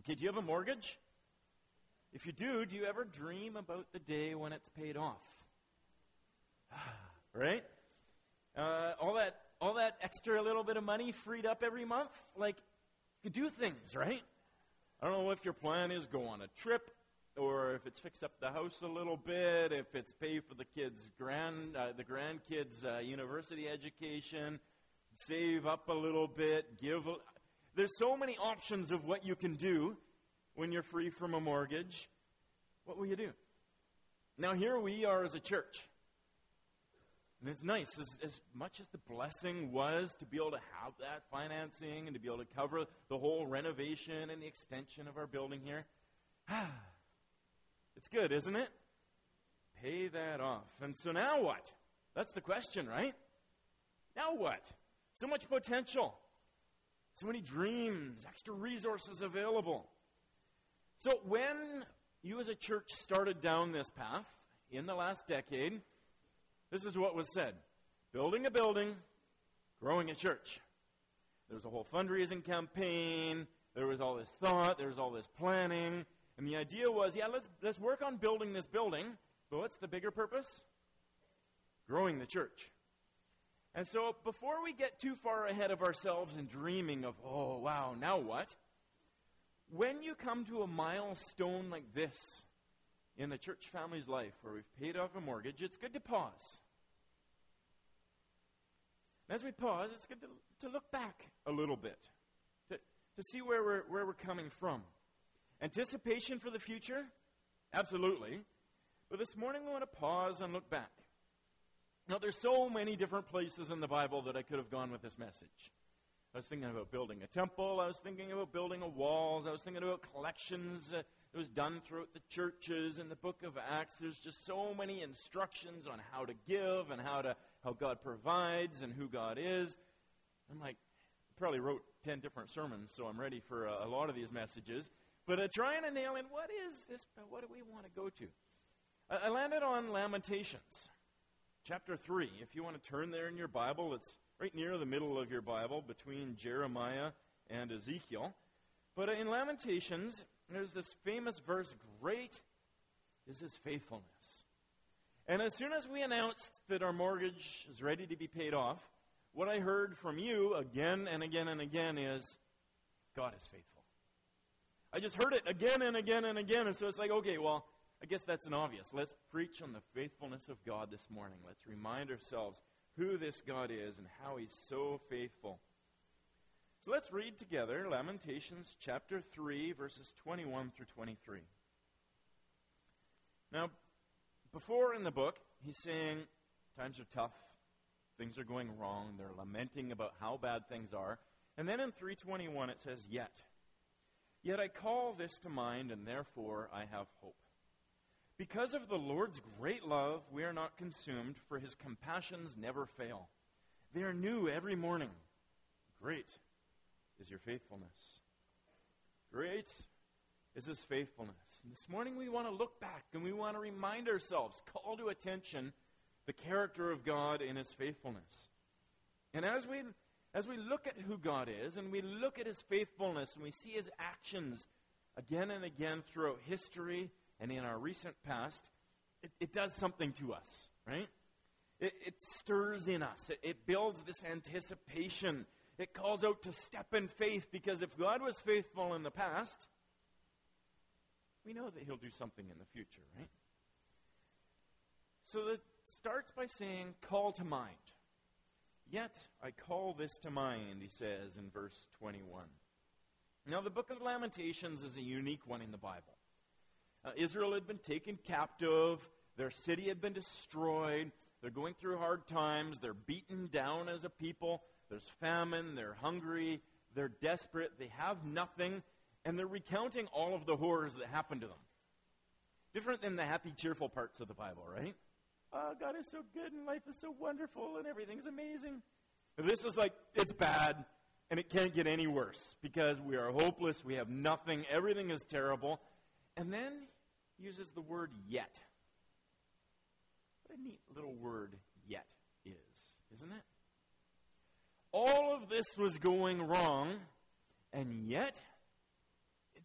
Okay, do you have a mortgage? If you do you ever dream about the day when it's paid off? Right? All that extra little bit of money freed up every month, like, you do things, right? I don't know if your plan is go on a trip, or if it's fix up the house a little bit, if it's pay for the grandkids' university education, save up a little bit, There's so many options of what you can do when you're free from a mortgage. What will you do? Now here we are as a church. And it's nice, as much as the blessing was to be able to have that financing and to be able to cover the whole renovation and the extension of our building here. It's good, isn't it? Pay that off. And so now what? That's the question, right? Now what? So much potential. So many dreams, extra resources available. So when you as a church started down this path in the last decade, this is what was said. Building a building, growing a church. There was a whole fundraising campaign. There was all this thought. There was all this planning. And the idea was, let's work on building this building. But what's the bigger purpose? Growing the church. And so before we get too far ahead of ourselves and dreaming of, oh, wow, now what? When you come to a milestone like this in the church family's life where we've paid off a mortgage, it's good to pause. And as we pause, it's good to look back a little bit, to see where we're coming from. Anticipation for the future? Absolutely. But this morning we want to pause and look back. Now, there's so many different places in the Bible that I could have gone with this message. I was thinking about building a temple. I was thinking about building a wall. I was thinking about collections that was done throughout the churches in the book of Acts. There's just so many instructions on how to give and how God provides and who God is. I'm like, I probably wrote 10 different sermons, so I'm ready for a lot of these messages. But trying to nail in, what is this? What do we want to go to? I landed on Lamentations, chapter 3. If you want to turn there in your Bible, it's right near the middle of your Bible between Jeremiah and Ezekiel. But in Lamentations, there's this famous verse, great is his faithfulness. And as soon as we announced that our mortgage is ready to be paid off, what I heard from you again and again and again is, God is faithful. I just heard it again and again and again, and so it's like, okay, well, I guess that's an obvious. Let's preach on the faithfulness of God this morning. Let's remind ourselves who this God is and how he's so faithful. So let's read together Lamentations chapter 3, verses 21 through 23. Now, before in the book, he's saying times are tough, things are going wrong, they're lamenting about how bad things are. And then in 3:21 it says, Yet I call this to mind, and therefore I have hope. Because of the Lord's great love, we are not consumed, for his compassions never fail. They are new every morning. Great is your faithfulness. Great is his faithfulness. And this morning we want to look back and we want to remind ourselves, call to attention the character of God in his faithfulness. And as we look at who God is and we look at his faithfulness and we see his actions again and again throughout history and in our recent past, it does something to us, right? It stirs in us. It builds this anticipation. It calls out to step in faith, because if God was faithful in the past, we know that he'll do something in the future, right? So it starts by saying, call to mind. Yet I call this to mind, he says in verse 21. Now the book of Lamentations is a unique one in the Bible. Israel had been taken captive. Their city had been destroyed. They're going through hard times. They're beaten down as a people. There's famine. They're hungry. They're desperate. They have nothing. And they're recounting all of the horrors that happened to them. Different than the happy, cheerful parts of the Bible, right? Oh, God is so good and life is so wonderful and everything's amazing. But this is like, it's bad and it can't get any worse because we are hopeless. We have nothing. Everything is terrible. And then uses the word yet. What a neat little word yet is, isn't it? All of this was going wrong, and yet it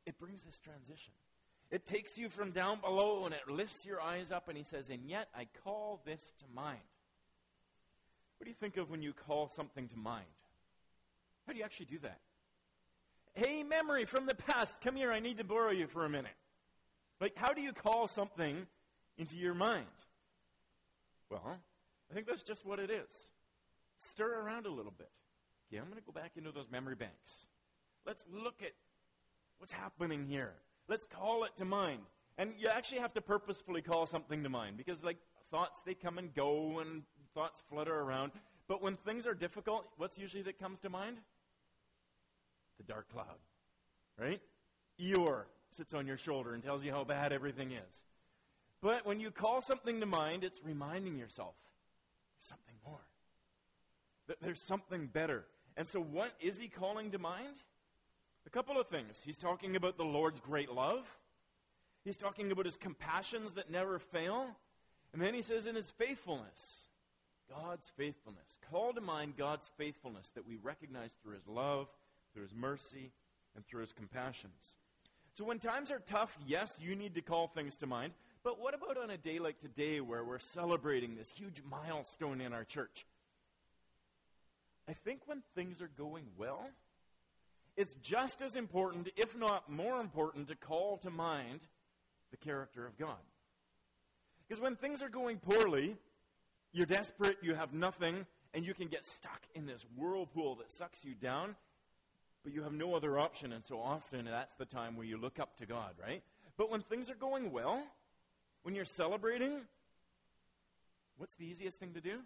it brings this transition. It takes you from down below and it lifts your eyes up, and he says, and yet I call this to mind. What do you think of when you call something to mind? How do you actually do that? Hey, memory from the past, come here, I need to borrow you for a minute. Like, how do you call something into your mind? Well, I think that's just what it is. Stir around a little bit. Okay, I'm going to go back into those memory banks. Let's look at what's happening here. Let's call it to mind. And you actually have to purposefully call something to mind, because like thoughts, they come and go and thoughts flutter around. But when things are difficult, what's usually that comes to mind? The dark cloud, right? Eeyore sits on your shoulder and tells you how bad everything is. But when you call something to mind, it's reminding yourself there's something more. That there's something better. And so what is he calling to mind? A couple of things. He's talking about the Lord's great love. He's talking about his compassions that never fail. And then he says in his faithfulness, God's faithfulness. Call to mind God's faithfulness that we recognize through his love, through his mercy, and through his compassions. So when times are tough, yes, you need to call things to mind. But what about on a day like today where we're celebrating this huge milestone in our church? I think when things are going well, it's just as important, if not more important, to call to mind the character of God. Because when things are going poorly, you're desperate, you have nothing, and you can get stuck in this whirlpool that sucks you down, but you have no other option, and so often that's the time where you look up to God, right? But when things are going well, when you're celebrating, what's the easiest thing to do?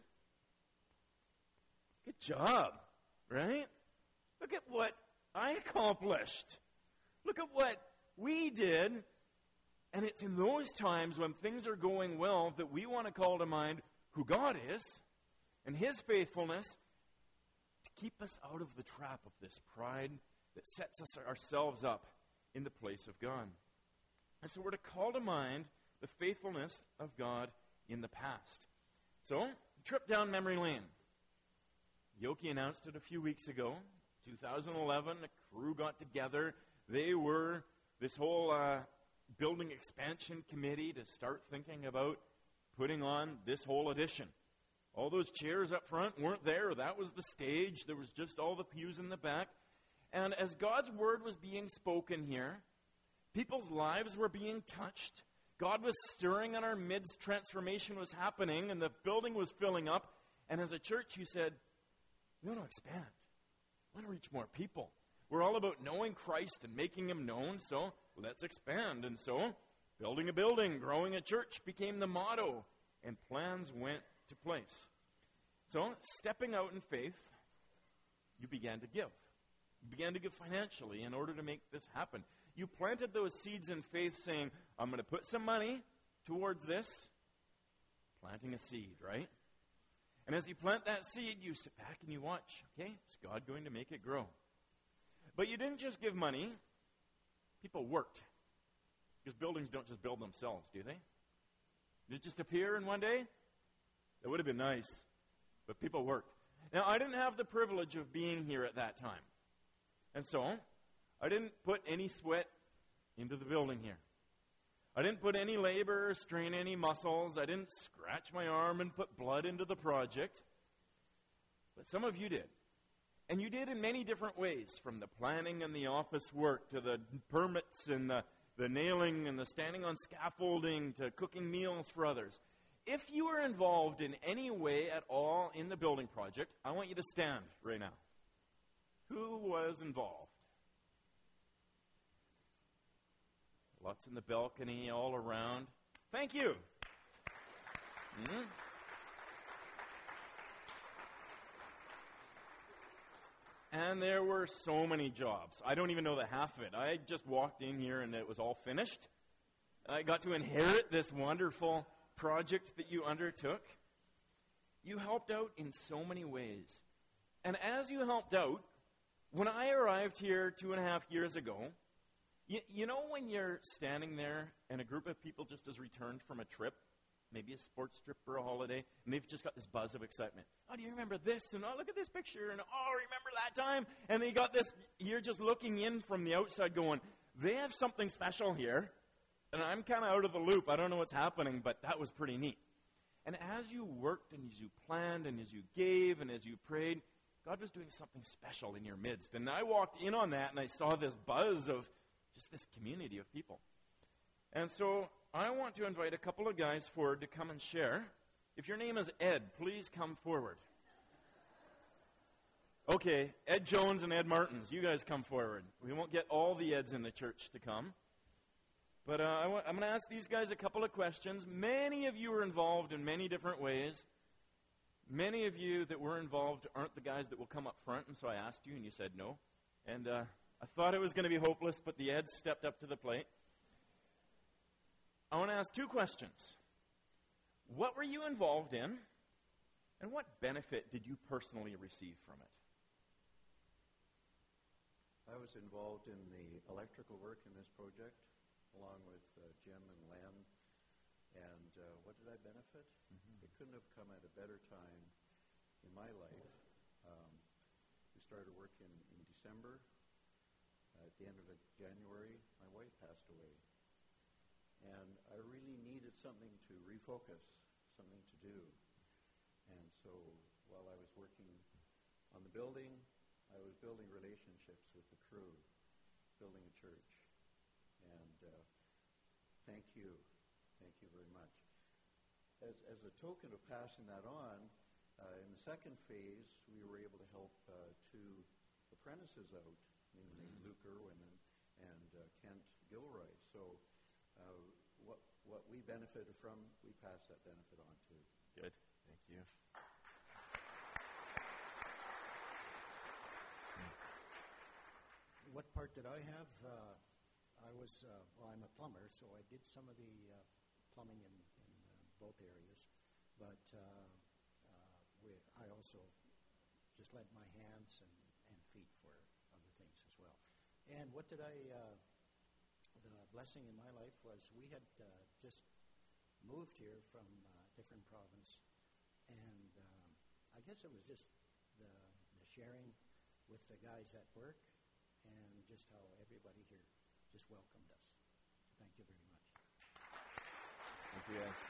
Good job, right? Look at what I accomplished. Look at what we did. And it's in those times when things are going well that we want to call to mind who God is and his faithfulness to keep us out of the trap of this pride that sets us ourselves up in the place of God. And so we're to call to mind the faithfulness of God in the past. So, trip down memory lane. Yoki announced it a few weeks ago. 2011, a crew got together. They were this whole building expansion committee to start thinking about putting on this whole addition. All those chairs up front weren't there. That was the stage. There was just all the pews in the back. And as God's word was being spoken here, people's lives were being touched. God was stirring in our midst. Transformation was happening, and the building was filling up. And as a church, you said, we want to expand. We want to reach more people. We're all about knowing Christ and making him known, so let's expand. And so, building a building, growing a church became the motto, and plans went to place. So, stepping out in faith, you began to give. You began to give financially in order to make this happen. You planted those seeds in faith saying, I'm going to put some money towards this. Planting a seed, right? And as you plant that seed, you sit back and you watch. Okay, is God going to make it grow? But you didn't just give money. People worked. Because buildings don't just build themselves, do they? Did it just appear in one day? That would have been nice. But people worked. Now, I didn't have the privilege of being here at that time. And so, I didn't put any sweat into the building here. I didn't put any labor, strain any muscles. I didn't scratch my arm and put blood into the project. But some of you did. And you did in many different ways, from the planning and the office work to the permits and the nailing and the standing on scaffolding to cooking meals for others. If you were involved in any way at all in the building project, I want you to stand right now. Who was involved? Lots in the balcony, all around. Thank you. Mm-hmm. And there were so many jobs. I don't even know the half of it. I just walked in here and it was all finished. I got to inherit this wonderful project that you undertook. You helped out in so many ways. And as you helped out, when I arrived here 2.5 years ago, you know when you're standing there and a group of people just has returned from a trip, maybe a sports trip or a holiday, and they've just got this buzz of excitement. Oh, do you remember this? And oh, look at this picture. And oh, remember that time? And they got this, you're just looking in from the outside going, they have something special here, and I'm kind of out of the loop. I don't know what's happening, but that was pretty neat. And as you worked and as you planned and as you gave and as you prayed, God was doing something special in your midst. And I walked in on that and I saw this buzz of just this community of people. And so I want to invite a couple of guys forward to come and share. If your name is Ed, please come forward. Okay, Ed Jones and Ed Martins, you guys come forward. We won't get all the Eds in the church to come. But I'm going to ask these guys a couple of questions. Many of you are involved in many different ways. Many of you that were involved aren't the guys that will come up front, and so I asked you, and you said no. And I thought it was going to be hopeless, but the Eds stepped up to the plate. I want to ask two questions. What were you involved in, and what benefit did you personally receive from it? I was involved in the electrical work in this project, along with Jim and Len. And what did I benefit? Mm-hmm. It couldn't have come at a better time in my life. We started work in December. At the end of January, my wife passed away. And I really needed something to refocus, something to do. And so while I was working on the building, I was building relationships with the crew, building a church. And thank you. Thank you very much. As a token of passing that on, in the second phase, we were able to help two apprentices out, namely Luke Irwin and Kent Gilroy. So what we benefited from, we pass that benefit on to. Good. Thank you. What part did I have? I'm a plumber, so I did some of the plumbing in both areas. But I also just lent my hands and feet for other things as well. And what did the blessing in my life was we had just moved here from a different province. And I guess it was just the sharing with the guys at work and just how everybody here just welcomed us. Thank you very much. Thank you, guys.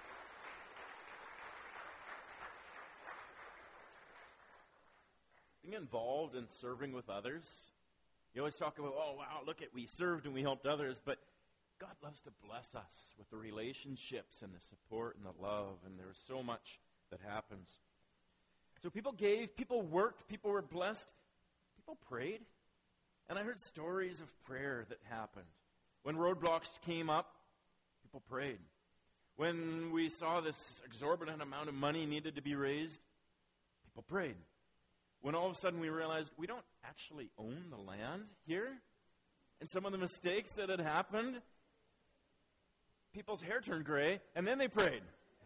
Being involved in serving with others, you always talk about, oh, wow, look at, we served and we helped others, but God loves to bless us with the relationships and the support and the love, and there's so much that happens. So people gave, people worked, people were blessed, people prayed. And I heard stories of prayer that happened. When roadblocks came up, people prayed. When we saw this exorbitant amount of money needed to be raised, people prayed. When all of a sudden we realized we don't actually own the land here, and some of the mistakes that had happened, people's hair turned gray, and then they prayed.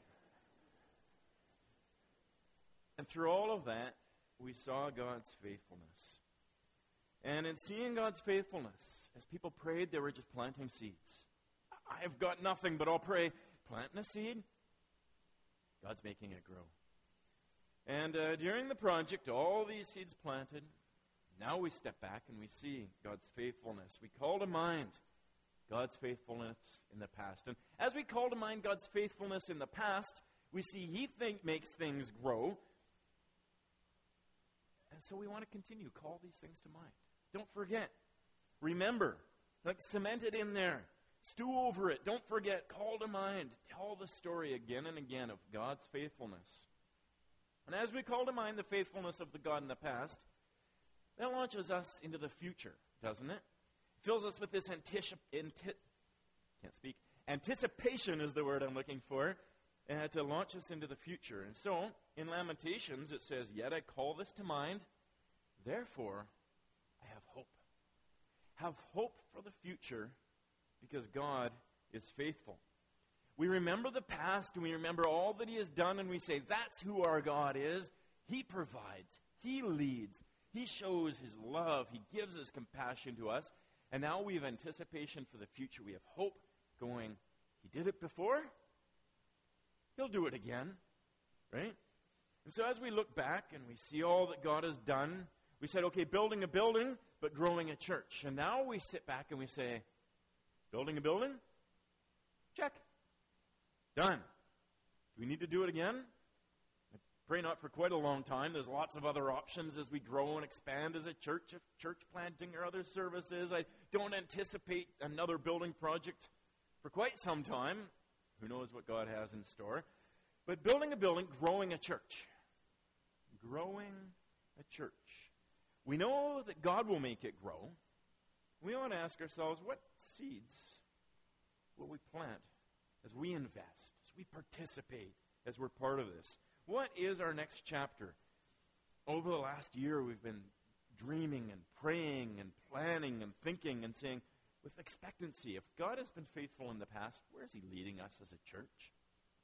And through all of that, we saw God's faithfulness. And in seeing God's faithfulness, as people prayed, they were just planting seeds. I've got nothing, but I'll pray. Planting a seed, God's making it grow. And during the project, all these seeds planted, now we step back and we see God's faithfulness. We call to mind God's faithfulness in the past. And as we call to mind God's faithfulness in the past, we see He makes things grow. And so we want to continue. Call these things to mind. Don't forget. Remember. Like cement it in there. Stew over it. Don't forget. Call to mind. Tell the story again and again of God's faithfulness. And as we call to mind the faithfulness of the God in the past, that launches us into the future, doesn't it? It fills us with this anticipation is the word I'm looking for, to launch us into the future. And so, in Lamentations, it says, "Yet I call this to mind, therefore I have hope." Have hope for the future because God is faithful. We remember the past and we remember all that He has done and we say, that's who our God is. He provides. He leads. He shows His love. He gives His compassion to us. And now we have anticipation for the future. We have hope going, He did it before. He'll do it again. Right? And so as we look back and we see all that God has done, we said, okay, building a building, but growing a church. And now we sit back and we say, Building a building? Check. Done. Do we need to do it again? I pray not for quite a long time. There's lots of other options as we grow and expand as a church, church planting or other services. I don't anticipate another building project for quite some time. Who knows what God has in store? But building a building, growing a church. Growing a church. We know that God will make it grow. We want to ask ourselves, what seeds will we plant as we invest, as we participate, as we're part of this? What is our next chapter? Over the last year, we've been dreaming and praying and planning and thinking and saying, with expectancy, if God has been faithful in the past, where is he leading us as a church?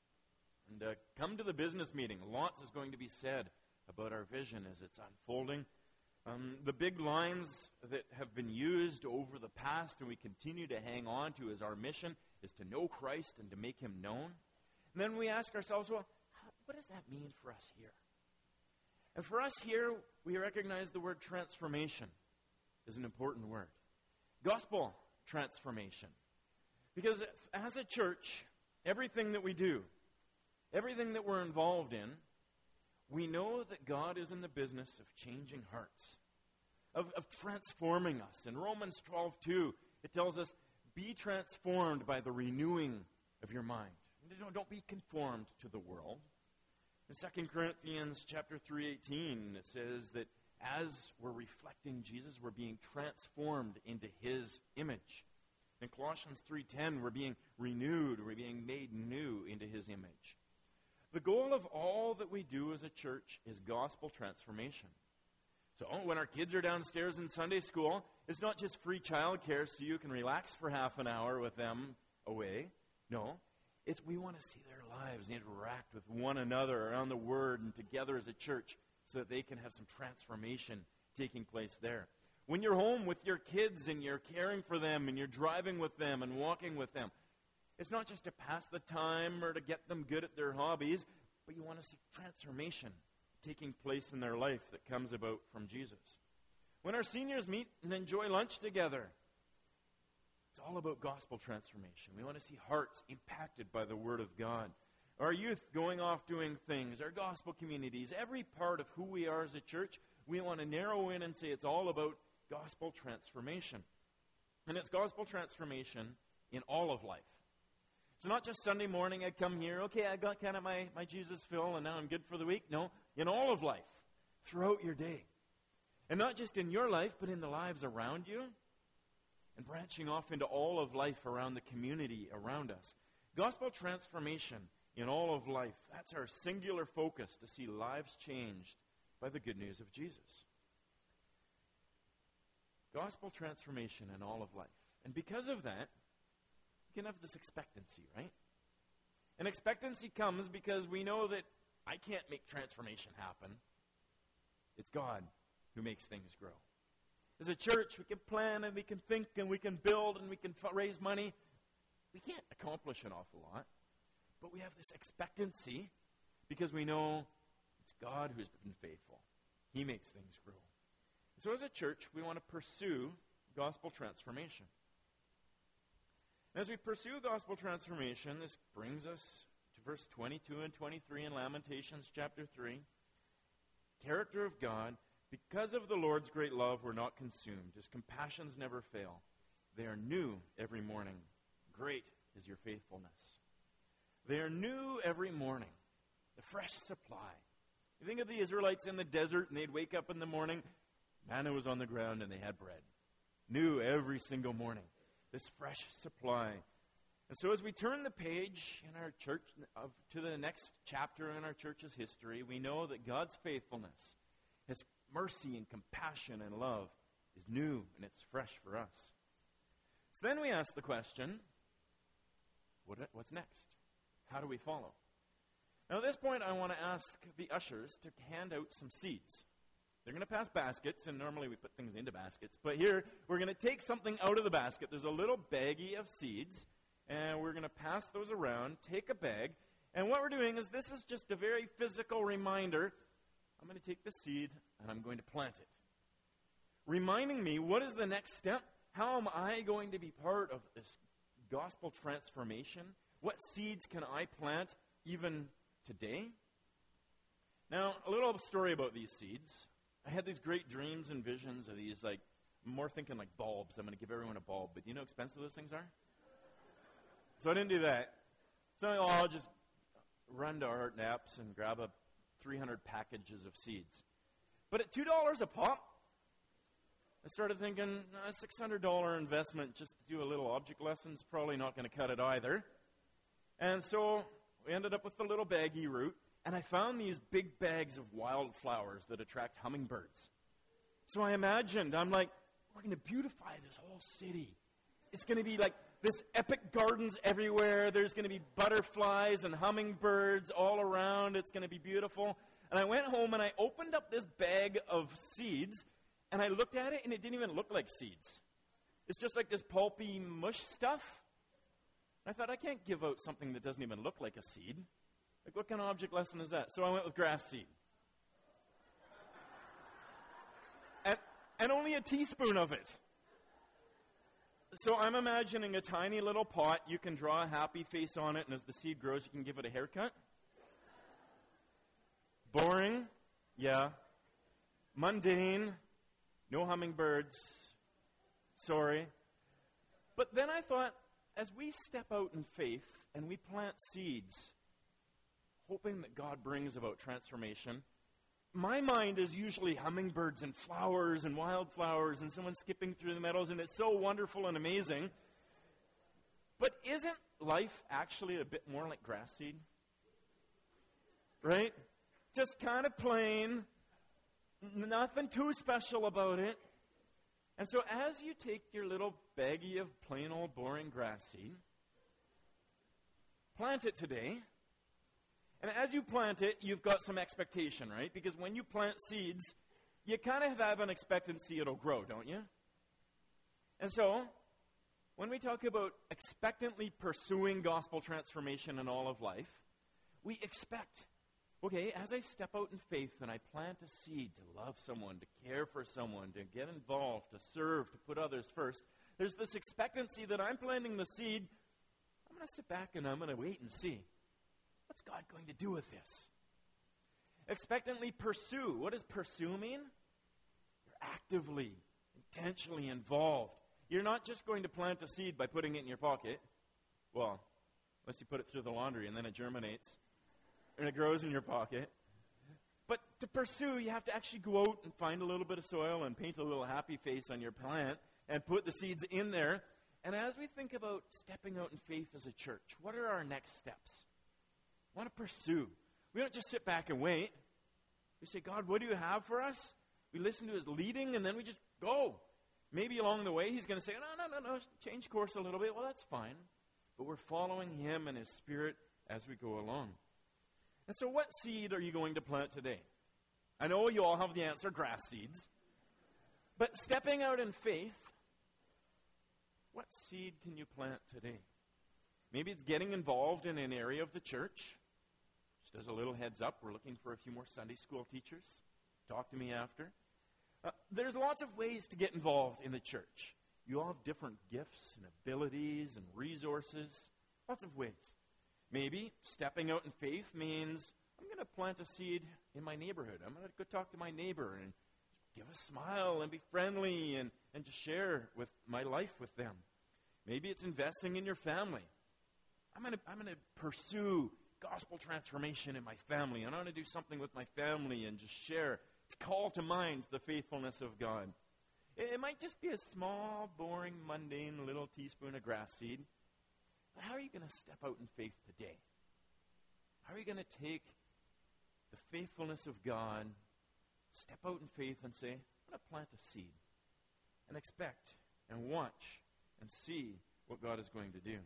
And come to the business meeting. Lots is going to be said about our vision as it's unfolding. The big lines that have been used over the past and we continue to hang on to as our mission is to know Christ and to make him known. And then we ask ourselves, well, what does that mean for us here? And for us here, we recognize the word transformation is an important word. Gospel transformation. Because as a church, everything that we do, everything that we're involved in, we know that God is in the business of changing hearts, of transforming us. In Romans 12:2, it tells us, be transformed by the renewing of your mind. Don't be conformed to the world. In 2 Corinthians chapter 3:18, it says that as we're reflecting Jesus, we're being transformed into his image. In Colossians 3:10, we're being renewed, we're being made new into his image. The goal of all that we do as a church is gospel transformation. So when our kids are downstairs in Sunday school, it's not just free childcare so you can relax for half an hour with them away. No, it's we want to see their lives interact with one another around the Word and together as a church so that they can have some transformation taking place there. When you're home with your kids and you're caring for them and you're driving with them and walking with them, it's not just to pass the time or to get them good at their hobbies, but you want to see transformation taking place in their life that comes about from Jesus. When our seniors meet and enjoy lunch together, it's all about gospel transformation. We want to see hearts impacted by the Word of God. Our youth going off doing things, our gospel communities, every part of who we are as a church, we want to narrow in and say it's all about gospel transformation. And it's gospel transformation in all of life. It's not just Sunday morning I come here, okay, I got kind of my Jesus fill and now I'm good for the week. No, in all of life, throughout your day. And not just in your life, but in the lives around you. And branching off into all of life around the community around us. Gospel transformation in all of life, that's our singular focus, to see lives changed by the good news of Jesus. Gospel transformation in all of life. And because of that, we can have this expectancy, right? And expectancy comes because we know that I can't make transformation happen. It's God who makes things grow. As a church, we can plan and we can think and we can build and we can raise money. We can't accomplish an awful lot. But we have this expectancy because we know it's God who's been faithful. He makes things grow. So as a church, we want to pursue gospel transformation. As we pursue gospel transformation, this brings us to verse 22 and 23 in Lamentations chapter 3. Character of God, because of the Lord's great love, we're not consumed. His compassions never fail. They are new every morning. Great is your faithfulness. They are new every morning. The fresh supply. You think of the Israelites in the desert, and they'd wake up in the morning, manna was on the ground, and they had bread. New every single morning. This fresh supply. And so as we turn the page in our church to the next chapter in our church's history, we know that God's faithfulness, His mercy and compassion and love is new and it's fresh for us. So then we ask the question, what's next? How do we follow? Now at this point I want to ask the ushers to hand out some seeds. They're going to pass baskets, and normally we put things into baskets. But here, we're going to take something out of the basket. There's a little baggie of seeds, and we're going to pass those around, take a bag. And what we're doing is this is just a very physical reminder. I'm going to take the seed, and I'm going to plant it. Reminding me, what is the next step? How am I going to be part of this gospel transformation? What seeds can I plant even today? Now, a little story about these seeds. I had these great dreams and visions of these, like, more thinking like bulbs. I'm going to give everyone a bulb. But do you know how expensive those things are? So I didn't do that. So I'll just run to Art Naps and grab 300 packages of seeds. But at $2 a pop, I started thinking, a $600 investment just to do a little object lesson is probably not going to cut it either. And so we ended up with the little baggy route, and I found these big bags of wildflowers that attract hummingbirds. So I imagined, I'm like, we're going to beautify this whole city. It's going to be like this epic gardens everywhere. There's going to be butterflies and hummingbirds all around. It's going to be beautiful. And I went home and I opened up this bag of seeds, and I looked at it, and it didn't even look like seeds. It's just like this pulpy mush stuff. I thought, I can't give out something that doesn't even look like a seed. Like, what kind of object lesson is that? So I went with grass seed. And only a teaspoon of it. So I'm imagining a tiny little pot. You can draw a happy face on it, and as the seed grows, you can give it a haircut. Boring? Yeah. Mundane? No hummingbirds? Sorry. But then I thought, as we step out in faith and we plant seeds, hoping that God brings about transformation, my mind is usually hummingbirds and flowers and wildflowers and someone skipping through the meadows, and it's so wonderful and amazing. But isn't life actually a bit more like grass seed? Right? Just kind of plain, nothing too special about it. And so as you take your little baggie of plain old boring grass seed, plant it today. And as you plant it, you've got some expectation, right? Because when you plant seeds, you kind of have an expectancy it'll grow, don't you? And so, when we talk about expectantly pursuing gospel transformation in all of life, we expect, okay, as I step out in faith and I plant a seed to love someone, to care for someone, to get involved, to serve, to put others first, there's this expectancy that I'm planting the seed. I'm going to sit back and I'm going to wait and see. What's God going to do with this? Expectantly pursue. What does pursue mean? You're actively, intentionally involved. You're not just going to plant a seed by putting it in your pocket. Well, unless you put it through the laundry and then it germinates and it grows in your pocket. But to pursue, you have to actually go out and find a little bit of soil and paint a little happy face on your plant and put the seeds in there. And as we think about stepping out in faith as a church, what are our next steps? We want to pursue. We don't just sit back and wait. We say, God, what do you have for us? We listen to his leading, and then we just go. Maybe along the way, he's going to say, no, change course a little bit. Well, that's fine. But we're following him and his Spirit as we go along. And so what seed are you going to plant today? I know you all have the answer, grass seeds. But stepping out in faith, what seed can you plant today? Maybe it's getting involved in an area of the church. Just as a little heads up, we're looking for a few more Sunday school teachers. Talk to me after. There's lots of ways to get involved in the church. You all have different gifts and abilities and resources. Lots of ways. Maybe stepping out in faith means I'm going to plant a seed in my neighborhood. I'm going to go talk to my neighbor and give a smile and be friendly and just share with my life with them. Maybe it's investing in your family. I'm going to pursue gospel transformation in my family. And I want to do something with my family and just share, to call to mind the faithfulness of God. It might just be a small, boring, mundane little teaspoon of grass seed. But how are you going to step out in faith today? How are you going to take the faithfulness of God, step out in faith and say, I'm going to plant a seed and expect and watch and see what God is going to do?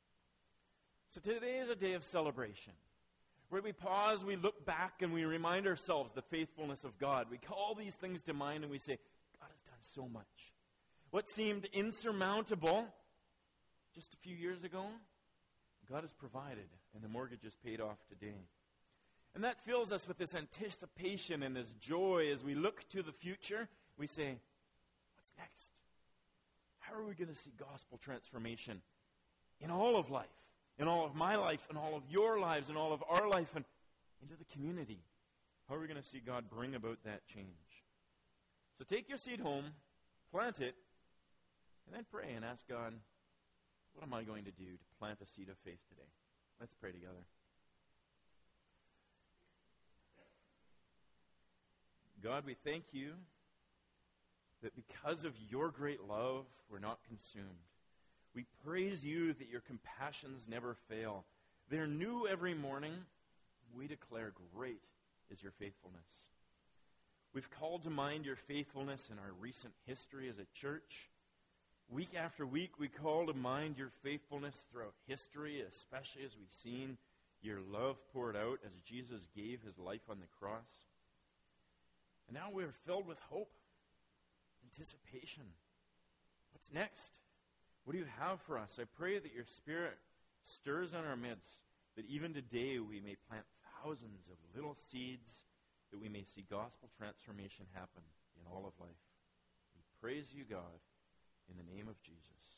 So today is a day of celebration, where we pause, we look back, and we remind ourselves the faithfulness of God. We call these things to mind, and we say, God has done so much. What seemed insurmountable just a few years ago, God has provided, and the mortgage is paid off today. And that fills us with this anticipation and this joy as we look to the future. We say, what's next? How are we going to see gospel transformation in all of life, in all of my life, in all of your lives, in all of our life, and into the community. How are we going to see God bring about that change? So take your seed home, plant it, and then pray and ask God, what am I going to do to plant a seed of faith today? Let's pray together. God, we thank you that because of your great love, we're not consumed. We praise you that your compassions never fail. They're new every morning. We declare great is your faithfulness. We've called to mind your faithfulness in our recent history as a church. Week after week, we call to mind your faithfulness throughout history, especially as we've seen your love poured out as Jesus gave his life on the cross. And now we're filled with hope, anticipation. What's next? What do you have for us? I pray that your Spirit stirs in our midst, that even today we may plant thousands of little seeds, that we may see gospel transformation happen in all of life. We praise you, God, in the name of Jesus.